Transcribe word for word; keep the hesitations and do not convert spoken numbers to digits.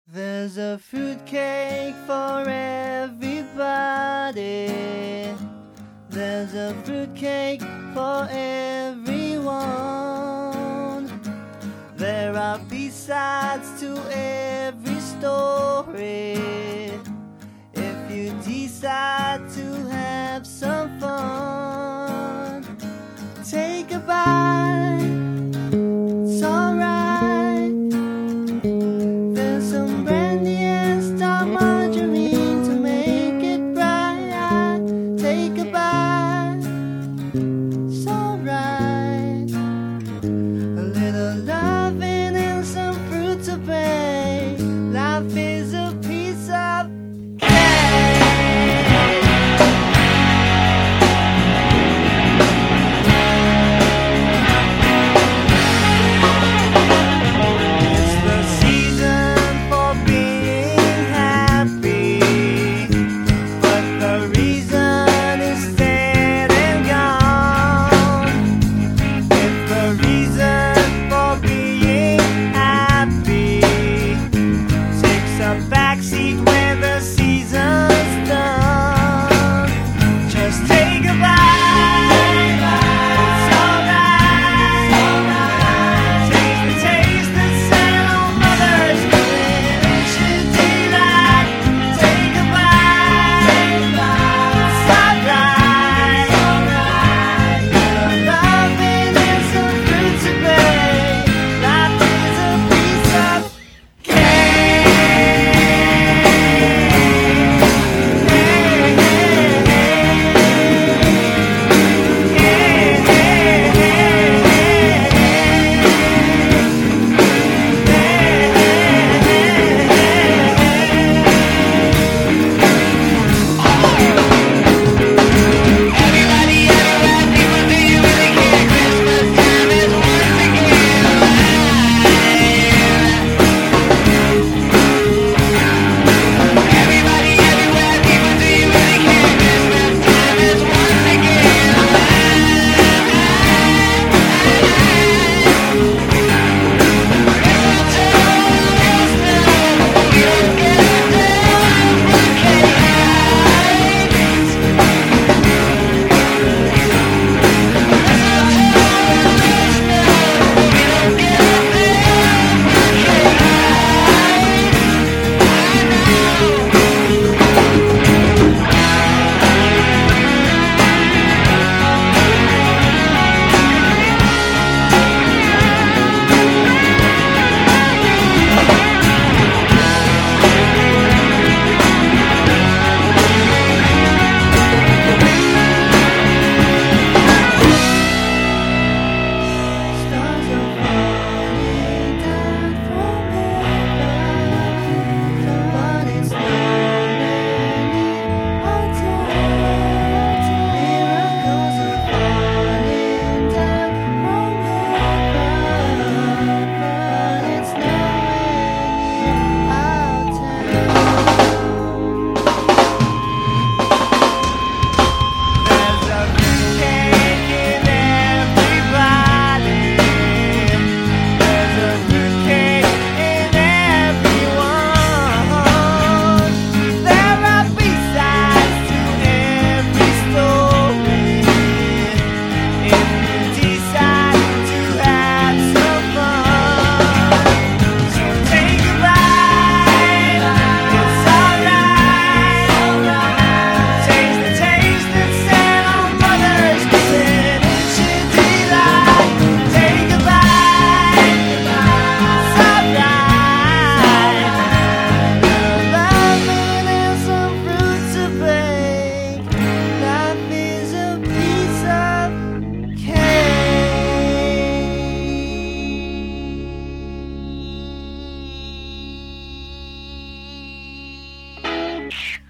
There's a fruitcake for everybody. There's a fruitcake for everyone. There are B-sides to every story. If you decide to have some fun, take a bite, it's alright. There's some brandy and star margarine to make it bright. Take a bite, it's alright. A little loving and some fruit to bake. Life is a piece of backseat when the season's done. Just take a bite, it's alright. Taste the taste that set on mother's cooking. It should delight. Take a bite, it's alright. Little loving and some fruit to bake. Life is a piece of Shh.